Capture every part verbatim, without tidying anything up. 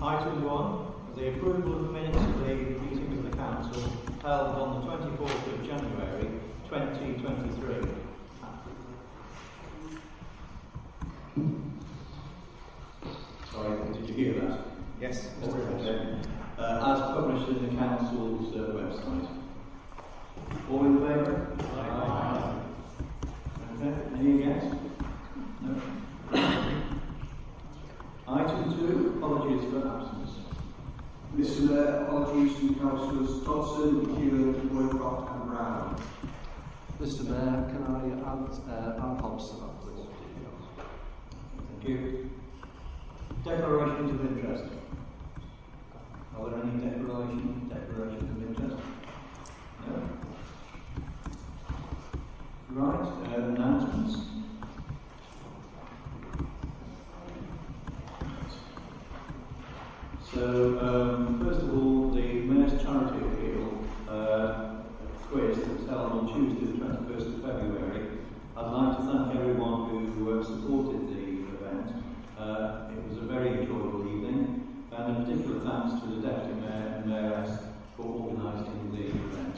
Item one, the approval of the minutes of the meeting of the Council held on the twenty-fourth of January twenty twenty-three. Sorry, did you hear that? Yes. Okay. Uh, as published in the Council's uh, website. All in favour? Aye. Okay. Any against? No. Item two, apologies for absence. Mister Mayor, apologies from Councillors Dodson, McEwen, Roycroft and Brown. Mister Mayor, can I add uh, Anne Hobbs to that, please? Thank you. Declarations of interest. Are there any declaration, declarations of interest? No. Right, uh, announcements. So, um, first of all, the Mayor's Charity Appeal uh, quiz that was held on Tuesday the twenty-first of February. I'd like to thank everyone who uh, supported the event. Uh, it was a very enjoyable evening, and a particular thanks to the Deputy Mayor and Mayoress for organising the event.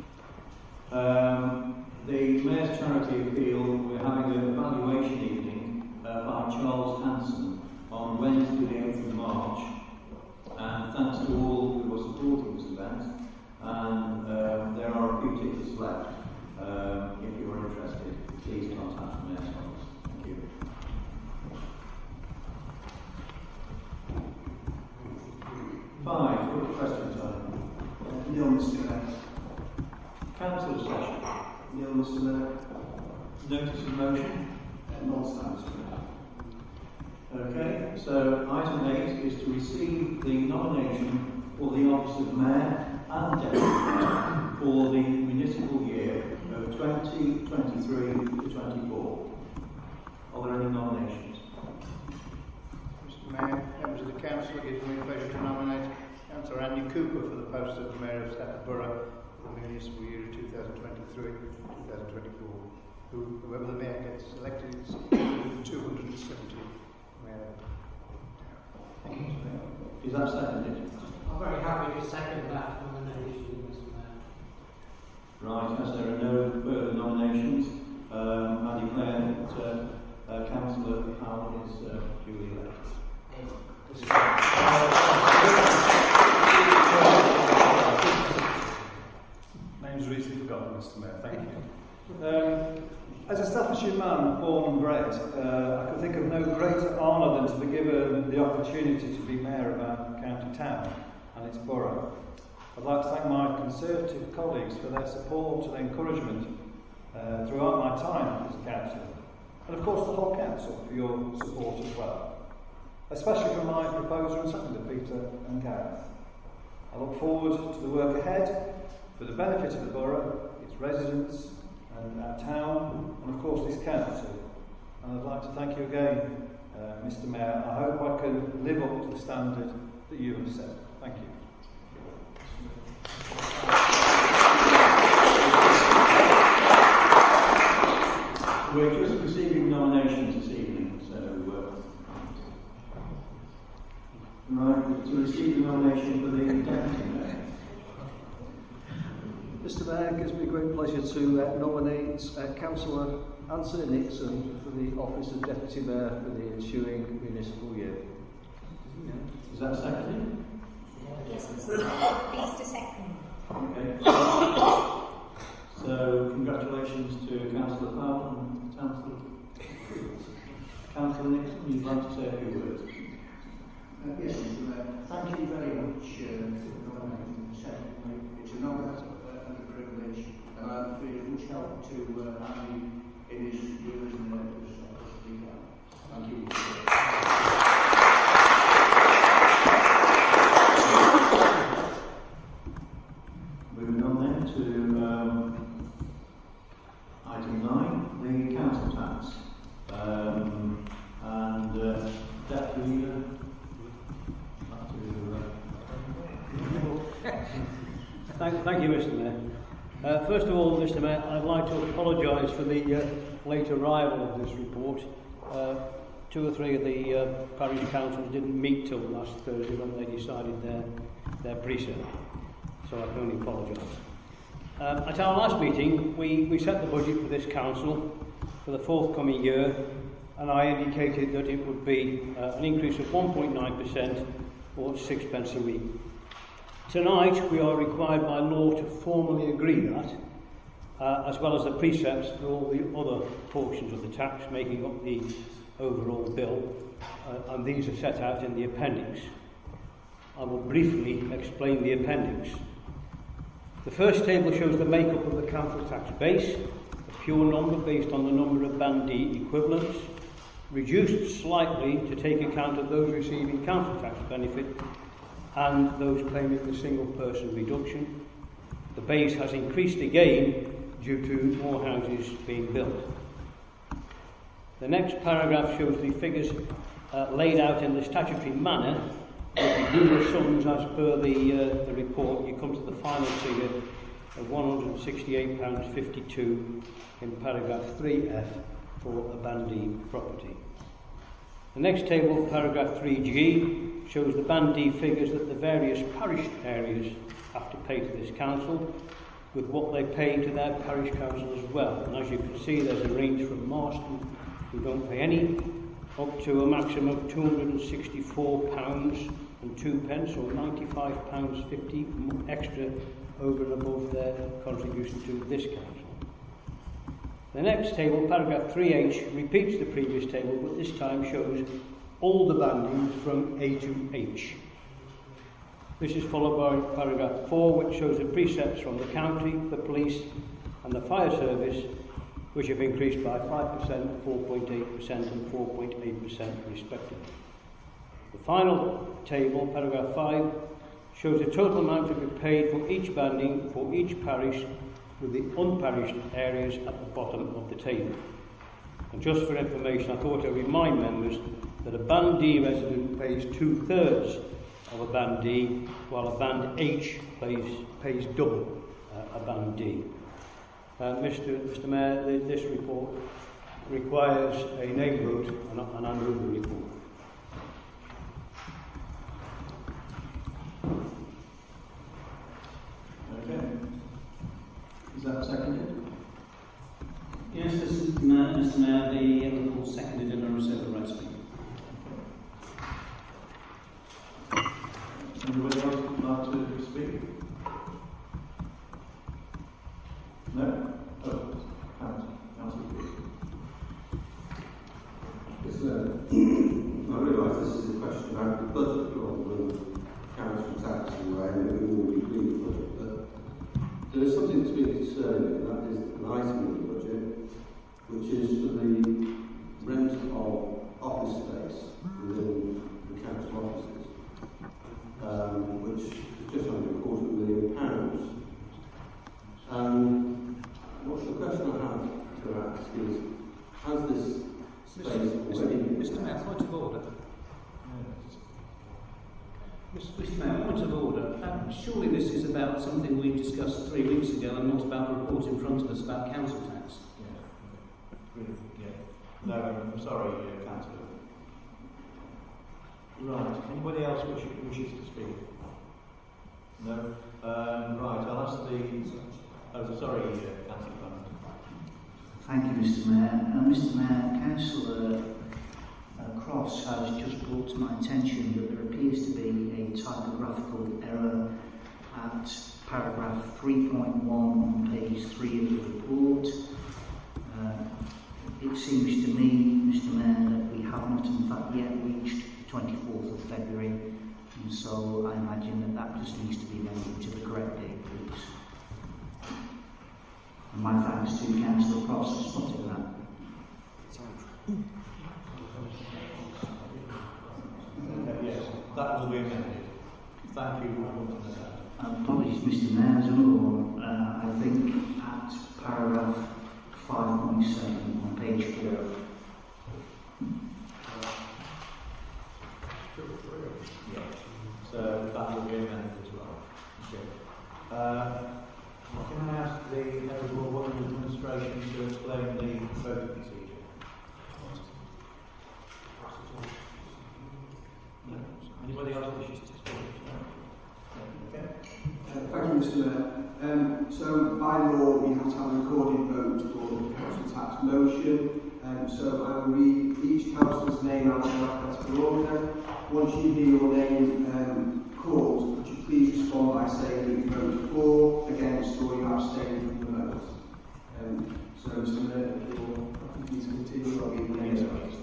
Um, the Mayor's Charity Appeal, we're having an evaluation evening uh, by Charles Hanson on Wednesday the eighth of March. And thanks to all who were supporting this event. And uh, there are a few tickets left. Um, if you are interested, please contact the Mayor's office. Thank you. Five, what question time? Uh, Nil, Mister Mayor. Council session. Nil, Mister Mayor. Notice of motion. Uh, Non-stand, Mister Mayor. Okay, so item eight is to receive the nomination for the office of Mayor and Deputy Mayor for the municipal year of twenty twenty-three to twenty-four. Are there any nominations? Mister Mayor, members of the Council, it gives me a pleasure to nominate Councillor Andy Cooper for the post of Mayor of Stafford Borough for the municipal year of two thousand twenty-three to two thousand twenty-four. Who, whoever the Mayor gets elected is two hundred seventy. Is that seconded? I'm very happy to second that nomination, Mister Mayor. Right, as there are no further nominations, um, I declare that uh, uh, Councillor Howard is uh, duly elected. Name's recently forgotten, Mister Mayor. Thank you. Um, As a Staffordshire man, born and bred, uh, I can think of no greater honour than to be given the opportunity to be Mayor of our county town and its borough. I'd like to thank my Conservative colleagues for their support and encouragement uh, throughout my time as a councillor, and of course the whole council for your support as well, especially from my proposer and seconder, Peter and Gareth. I look forward to the work ahead for the benefit of the borough, its residents, and our town, and of course this council. And I'd like to thank you again, uh, Mister Mayor. I hope I can live up to the standard that you have set. Thank you. We're just receiving nominations this evening, so uh, right, to receive the nomination for the Deputy Mayor. Mister Mayor, it gives me great pleasure to uh, nominate uh, Councillor Anthony Nixon for the office of Deputy Mayor for the ensuing municipal year. Is that seconded? Yes, Mister Mister Second. Okay. So, congratulations to Councillor Powell and Councillor Councillor Nixon. You'd like to say a few words? Uh, yes, Mister Mayor. Thank you very much uh, for nominating the secretary. It's an honour and a privilege, and I feel much help to uh, Andy in his years in the office of Leader. Thank you. Moving on then to um, item nine, the council tax. Um, and uh, Deputy uh, Thank, thank you, Mister Mayor. Uh, first of all, Mister Mayor, I'd like to apologise for the uh, late arrival of this report. Uh, two or three of the uh, parish councils didn't meet till last Thursday when they decided their, their precept. So I can only apologise. Um, at our last meeting, we, we set the budget for this council for the forthcoming year, and I indicated that it would be uh, an increase of one point nine percent or sixpence a week. Tonight, we are required by law to formally agree that, uh, as well as the precepts for all the other portions of the tax making up the overall bill, uh, and these are set out in the appendix. I will briefly explain the appendix. The first table shows the makeup of the council tax base, a pure number based on the number of Band D equivalents, reduced slightly to take account of those receiving council tax benefit and those claiming the single person reduction. The base has increased again due to more houses being built. The next paragraph shows the figures uh, laid out in the statutory manner. If you do the sums as per the, uh, the report, you come to the final figure of one hundred sixty-eight pounds fifty-two in paragraph three F for a Band D property. The next table, paragraph three G, shows the Band D figures that the various parish areas have to pay to this council, with what they pay to their parish council as well. And as you can see, there's a range from Marston, who don't pay any, up to a maximum of two hundred sixty-four pounds and two pence, or ninety-five pounds fifty extra over and above their contribution to this council. The next table, paragraph three H, repeats the previous table, but this time shows all the bandings from A to H. This is followed by paragraph four, which shows the precepts from the county, the police and the fire service, which have increased by five percent, four point eight percent and four point eight percent respectively. The final table, paragraph five, shows the total amount to be paid for each banding for each parish, with the unparished areas at the bottom of the table. And just for information, I thought I'd remind members that a Band D resident pays two-thirds of a Band D, while a Band H pays, pays double uh, a Band D. Uh, Mister Mister Mayor, this report requires a name vote, and, and I move the report. Okay. Is that seconded? Yes, Mister Mayor, Mister Mayor, the report seconded and I reserve the right to speak. Anybody else would like to speak? No? Oh, Council. Council. Yes, sir. I realise this is a question about the budget rather than council tax in a way, and it will be clear budget, but there is something that's been concerning, and that is an item in the budget, which is for the rent of office space within the council offices, um, which is just under a quarter of a million pounds. Um, what's the question I have to ask is, has this space already... Mister Mayor, point of order. Mister Mayor, point of order. Um, surely this is about something we discussed three weeks ago and not about a report in front of us about council tax. Yeah. Yeah. No, I'm sorry, uh, Councillor. Right. Anybody else wish, wishes to speak? No? Um, right, I'll ask the... Oh, sorry, uh, Councillor Clement. Thank you, Mister Mayor. Uh, Mister Mayor, Councillor uh, Cross has just brought to my attention that there appears to be a typographical error at paragraph three point one on page three of the report. Uh, it seems to me, Mister Mayor, that we have not in fact yet reached the twenty-fourth of February, and so I imagine that that just needs to be amended to the correct date, please. And my thanks to Councillor Cross for spotting that. Uh, yes, that will be amended. Thank you for pointing that out. Uh, apologies, Mister Mayor, there's another one. Uh, I think at paragraph five point seven on page four. Yeah. So that will be amended as well. Okay. Uh, Can I ask the Head of Law and Administration to explain the voting procedure? Mister Mayor. Um, so, by law, we have to have a recorded vote for the council tax motion. Um, so, I will read each councillor's name out in alphabetical order. Once you hear your name um, called, could you please respond by saying that you vote for, against, or you abstain from the vote? Um, so, Mister Mayor, if you're happy, please continue. I'll read the names out.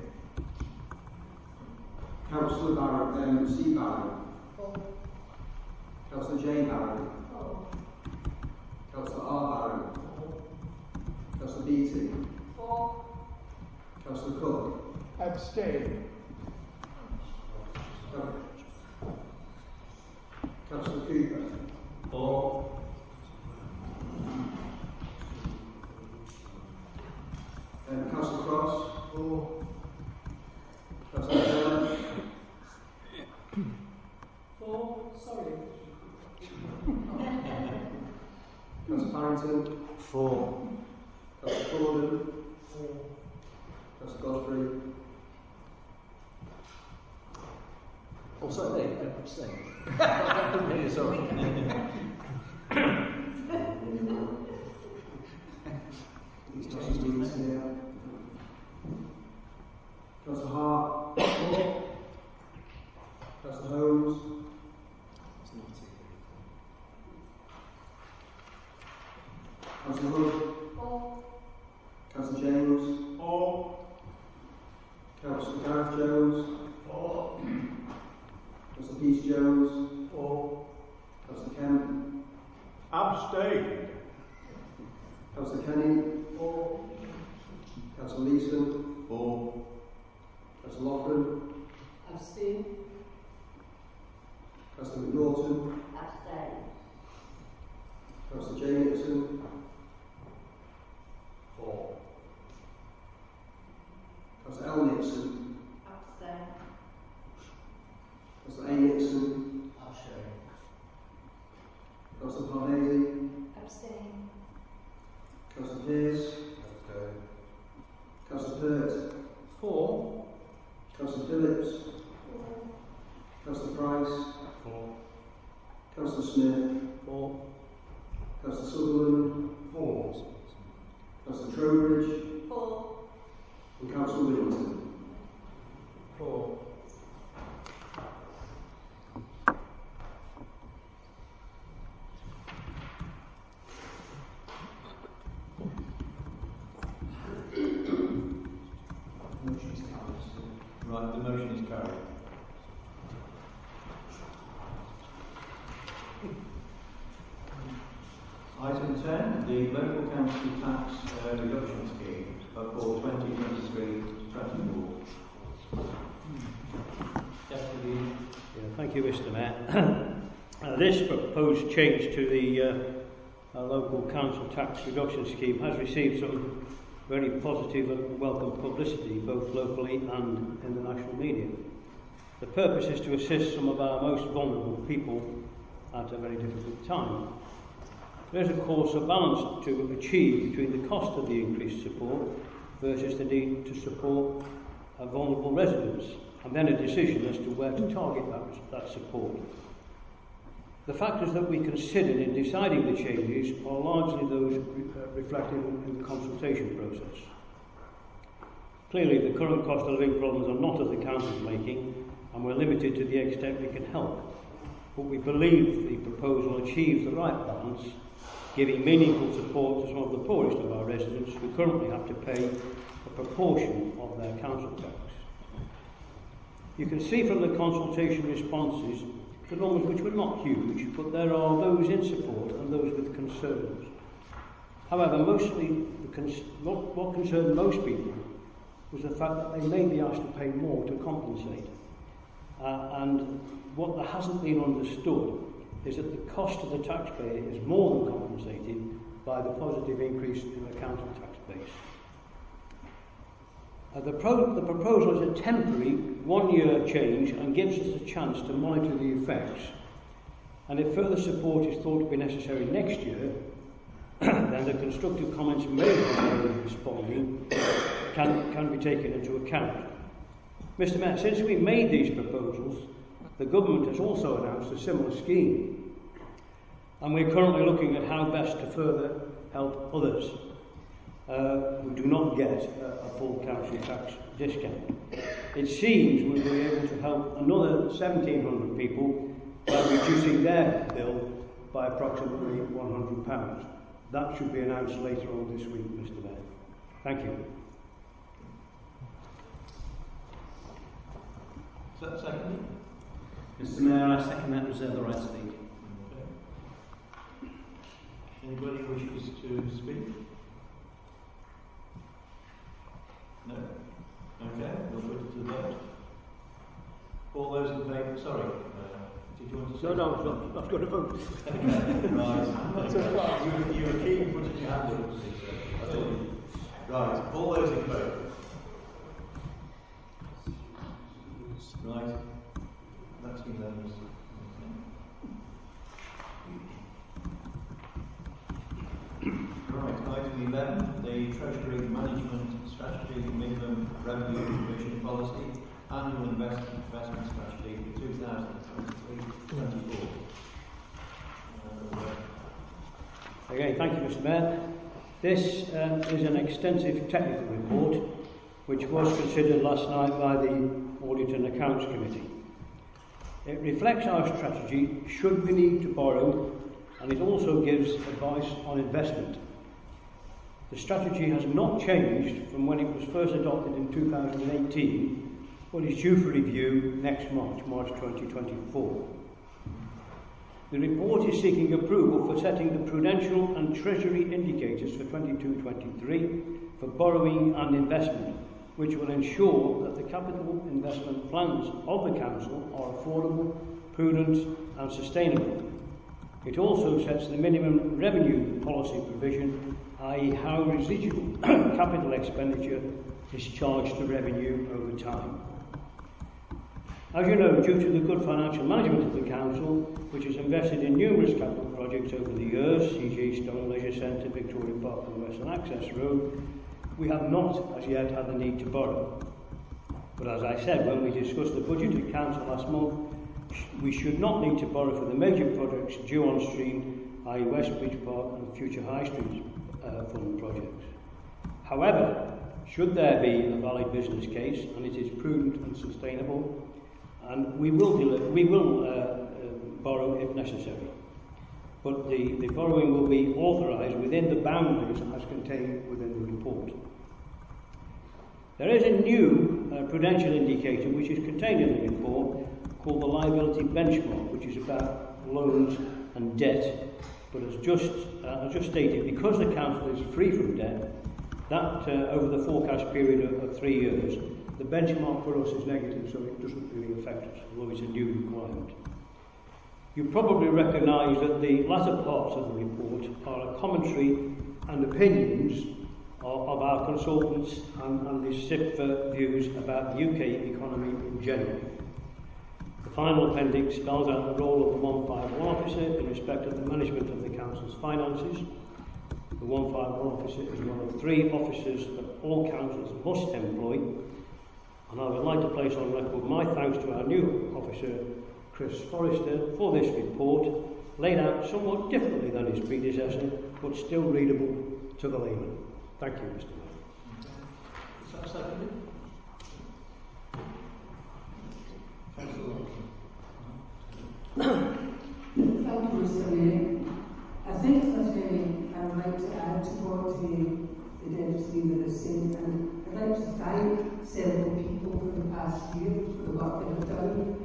Councillor Barron, um, C. Barron. Councillor J. Barron. Councillor R. Barron. Councillor Beattie. Four. Councillor Cook. Abstain. Councillor Cooper. Four. Um, Councillor Cross. Four. Councillor Taylor. Four. Sorry. Councillor Farrington. Four. Councillor Gordon. Councillor Godfrey. Oh, sorry, there, I'm abstaining. I couldn't hear you, sorry. Councillor Hart. Councillor Holmes. Councillor Hood. Four. Councillor James. Four. Councillor Gareth Jones. Four. Councillor Peter Jones. Four. Councillor Kemp. Abstain. Councillor Kenny. Four. Councillor Leeson. Four. Councillor Loughran. Abstain. Councillor McNaughton. Abstain. Councillor Jay Nixon. Four. Councillor L. Nixon. Abstain. Councillor A. Nixon. Abstain. Councillor Parnelli. Abstain. Councillor Pearce. Abstain. Councillor Pert. Four. Councillor Phillips. Four. Councillor Price. Four. Councillor Smith. Four. Councillor Sutherland. Four. Councillor Trowbridge. Four. And Councillor Whittington. Four. Right, the motion is carried. Item ten, the local council tax uh, reduction scheme for twenty twenty-three twenty-four. Deputy. Yeah, thank you, Mister Mayor. uh, this proposed change to the uh, uh, local council tax reduction scheme has received some very positive and welcome publicity, both locally and in the national media. The purpose is to assist some of our most vulnerable people at a very difficult time. There is, of course, a balance to achieve between the cost of the increased support versus the need to support uh, vulnerable residents, and then a decision as to where to target that, that support. The factors that we considered in deciding the changes are largely those re- uh, reflected in the consultation process. Clearly, the current cost of living problems are not of the council's making, and we're limited to the extent we can help. But we believe the proposal achieves the right balance, giving meaningful support to some of the poorest of our residents who currently have to pay a proportion of their council tax. You can see from the consultation responses the numbers which were not huge, but there are those in support and those with concerns. However, mostly the cons- what, what concerned most people was the fact that they may be asked to pay more to compensate. Uh, and what that hasn't been understood is that the cost to the taxpayer is more than compensated by the positive increase in the council tax base. Uh, the, pro- the proposal is a temporary one-year change and gives us a chance to monitor the effects. And if further support is thought to be necessary next year, then the constructive comments made by those responding can, can be taken into account. Mister Mayor, since we made these proposals, the government has also announced a similar scheme. and we're currently looking at how best to further help others uh, who do not get a, a full council tax discount. It seems we'll be able to help another seventeen hundred people by reducing their bill by approximately one hundred pounds. That should be announced later on this week, Mr Mayor. Thank you. Is that second? Mr Mayor, I second that, reserve the right to speak. Okay. Anybody wishes to speak? No? Okay, we'll put it to the vote. All those in favour, sorry, uh, did you want to say? No, no, I've got, I've got to vote. Right. you, you were keen putting your hand up, I thought you. Right, all those in favour? Right, that's unanimous. Right, item eleven, the Treasury Management Strategy Minimum Revenue Provision Policy Annual Investment, investment Strategy for two thousand twenty-three to twenty-four. Uh, Again, thank you, Mr Mayor. This uh, is an extensive technical report which was considered last night by the Audit and Accounts Committee. It reflects our strategy should we need to borrow, and it also gives advice on investment. The strategy has not changed from when it was first adopted in two thousand eighteen, but is due for review next March, March twenty twenty-four. The report is seeking approval for setting the prudential and treasury indicators for twenty-two twenty-three for borrowing and investment, which will ensure that the capital investment plans of the Council are affordable, prudent and sustainable. It also sets the minimum revenue policy provision, that is how residual capital expenditure is charged to revenue over time. As you know, due to the good financial management of the Council, which has invested in numerous capital projects over the years, C J Stone Leisure Centre, Victoria Park and Western Access Road, we have not as yet had the need to borrow. But as I said when we discussed the budget at Council last month, we should not need to borrow for the major projects due on stream, that is Westbridge Park and future High Street uh, fund projects. However, should there be a valid business case and it is prudent and sustainable, and we will, we will uh, uh, borrow if necessary. But the, the borrowing will be authorised within the boundaries as contained within the report. There is a new uh, prudential indicator which is contained in the report called the liability benchmark, which is about loans and debt. But as just, uh, as just stated, because the Council is free from debt, that uh, over the forecast period of, of three years, the benchmark for us is negative, so it doesn't really affect us, although it's a new requirement. You probably recognise that the latter parts of the report are a commentary and opinions of, of our consultants and, and the S I P F A views about the U K economy in general. The final appendix spells out the role of the one fifty-one officer in respect of the management of the Council's finances. The one fifty-one officer is one of three officers that all councils must employ, and I would like to place on record my thanks to our new officer, Chris Forrester, for this report, laid out somewhat differently than his predecessor, but still readable to the layman. Thank you, Mister Mayor. Is that seconded? Councillor Thank you, Mister Mayor. I think that uh, I would like to add to what uh, the Deputy Leader has said, and I'd like to thank several people for the past year for the work they have done.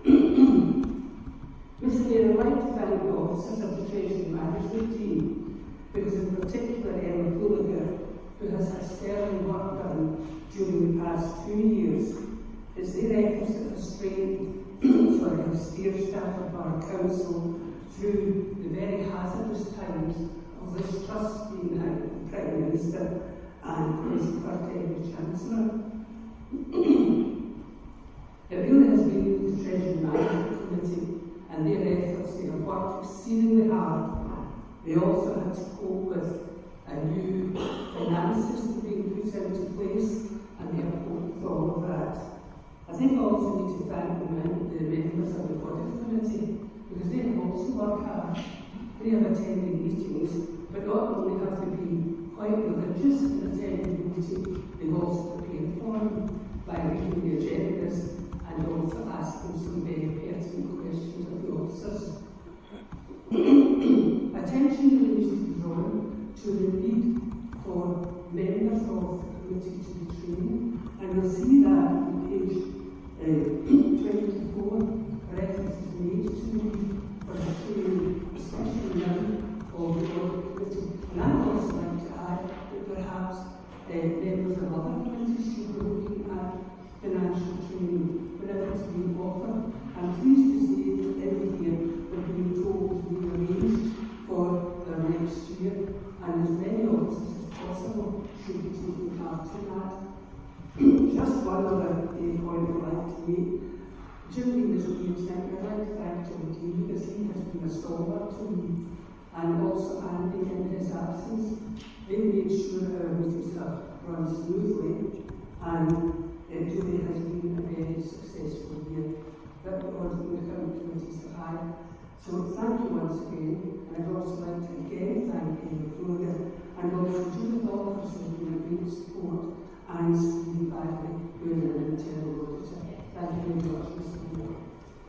Mister Mayor, I'd like to thank the officers of the Treasury Management team, because in particular Emma Gallagher, who has had sterling work done during the past two years. It's their efforts that have strengthened sorry, have steered staff of our council through the very hazardous times of this trust being out the Prime Minister and his First Chancellor. It really has been the Treasury Management Committee and their efforts. They have worked exceedingly hard. They also had to cope with a new finance system being put into place, and they have coped with all of that. I think I also need to thank the, men, the members of the Audit Committee, because they have also worked hard. They they have attended meetings, but not only have they been quite religious in attending the meeting, they've also prepared for them by reading the agendas and also asking some very pertinent questions of the officers. Attention really needs to be drawn to the need for members of the committee to be trained, and you'll see that on page uh, twenty-four, reference is made to the need for the training, especially now of the audit committee. And I'd also like to add that perhaps uh, members of other committees should be looking at financial training whenever it's being offered. I'm pleased to say that every year we're being told to be arranged for the next year, and as many officers as possible should be taking part in that. Just one other uh, point I'd like to make. During this meeting, I'd like to thank John Dean because he has been a stalwart to me, and also Andy in his absence. They made sure our meetings have run smoothly, and uh, Julie has been a very successful year that the audit and account committees have had. So thank you once again, and I'd also like to again thank Amy Florida and also Judith Alders who have been a great support, and Stephen Bagley, who is an internal auditor. Thank you very much, Mister Moore.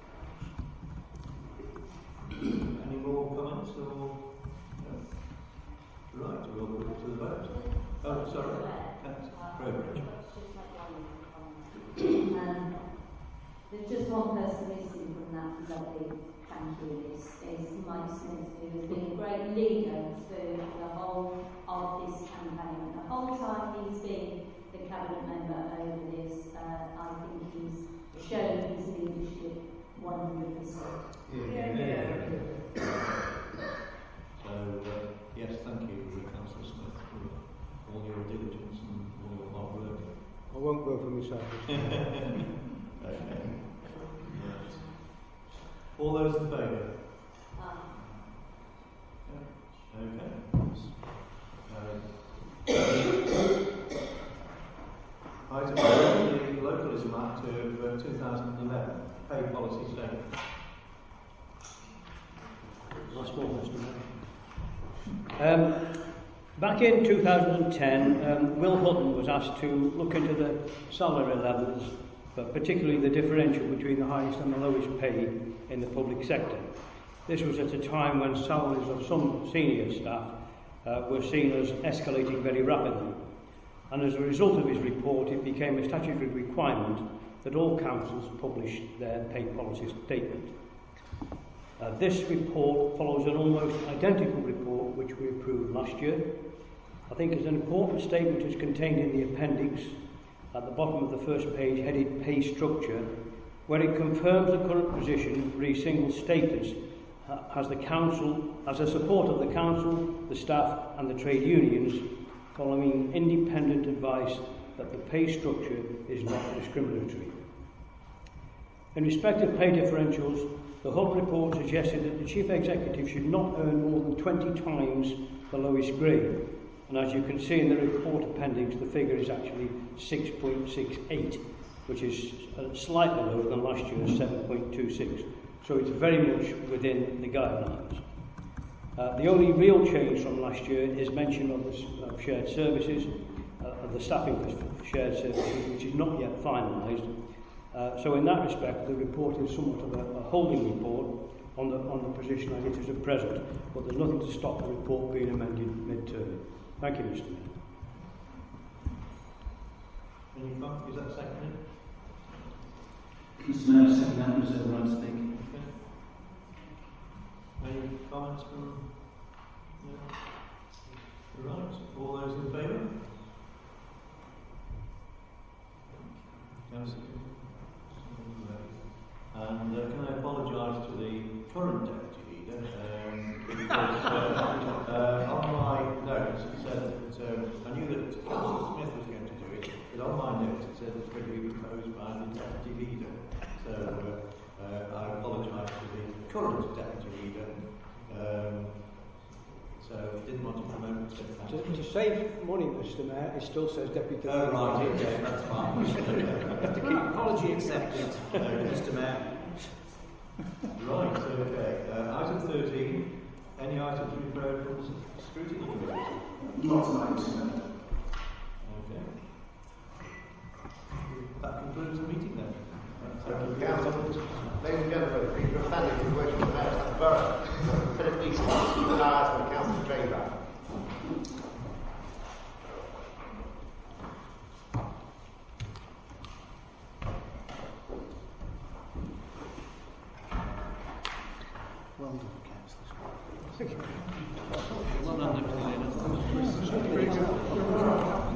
Any more comments or? No. Right, we'll put it to the vote. Oh, sorry. Trowbridge. Um, there's just one person missing from that lovely thank you list. Is Mike Smith, who has been a great leader through the whole of this campaign. The whole time he's been the cabinet member over this, uh, I think he's shown his leadership one hundred percent. Yeah, yeah. yeah. So, uh, yes, thank you, Councillor Smith, for all your diligence and all your hard work. I won't go for myself. Okay. Yes. All those in favour? Um, Okay. Uh, item one, the Localism Act of uh, two thousand eleven, pay policy statement. Last one, Mister Mayor. Um, back in two thousand ten, um, Will Hutton was asked to look into the salary levels, but particularly the differential between the highest and the lowest pay in the public sector. This was at a time when salaries of some senior staff uh, were seen as escalating very rapidly. And as a result of his report, it became a statutory requirement that all councils publish their pay policy statement. Uh, this report follows an almost identical report which we approved last year. I think as an important statement is contained in the appendix at the bottom of the first page, headed Pay Structure, where it confirms the current position for a single status uh, as the council, as a support of the council, the staff and the trade unions, following independent advice that the pay structure is not discriminatory. In respect of pay differentials, the Hull report suggested that the Chief Executive should not earn more than twenty times the lowest grade. And as you can see in the report appendix, the figure is actually six point six eight, which is slightly lower than last year's seven point two six. So it's very much within the guidelines. Uh, the only real change from last year is mention of the of shared services, uh, of the staffing for shared services, which is not yet finalised. Uh, so in that respect, the report is somewhat of a, a holding report on the, on the position as it is at present, but there's nothing to stop the report being amended mid-term. Thank you, Mister Mayor. Any comment? Is that seconded? Mister Mayor, second that, reserve the right to speak. Okay. Any comments from? No? Right. All those in favour? Councillor. And uh, can I apologise to the current deputy leader um, because uh, uh, on my notes it said that uh, I knew that Councillor Smith was going to do it, but on my notes it said it's going to be proposed by the deputy leader. So uh, uh, I apologise to the current deputy leader. Um, so didn't want to promote it. To, to save money, Mister Mayor, it still says deputy. Oh right, okay, that's fine. Have to keep apology accepted, Mister Mayor. Right, okay. Uh, item thirteen, Any items referred from the scrutiny committee? Not tonight, Mister Mayor. Okay. That concludes the meeting then. Thank you, Council. Ladies and gentlemen, please for standing to the worship of the Mayor of the Borough, Philip Easton, and I ask for the Council to train back. Well done, Councillor. Well done, Deputy Leader.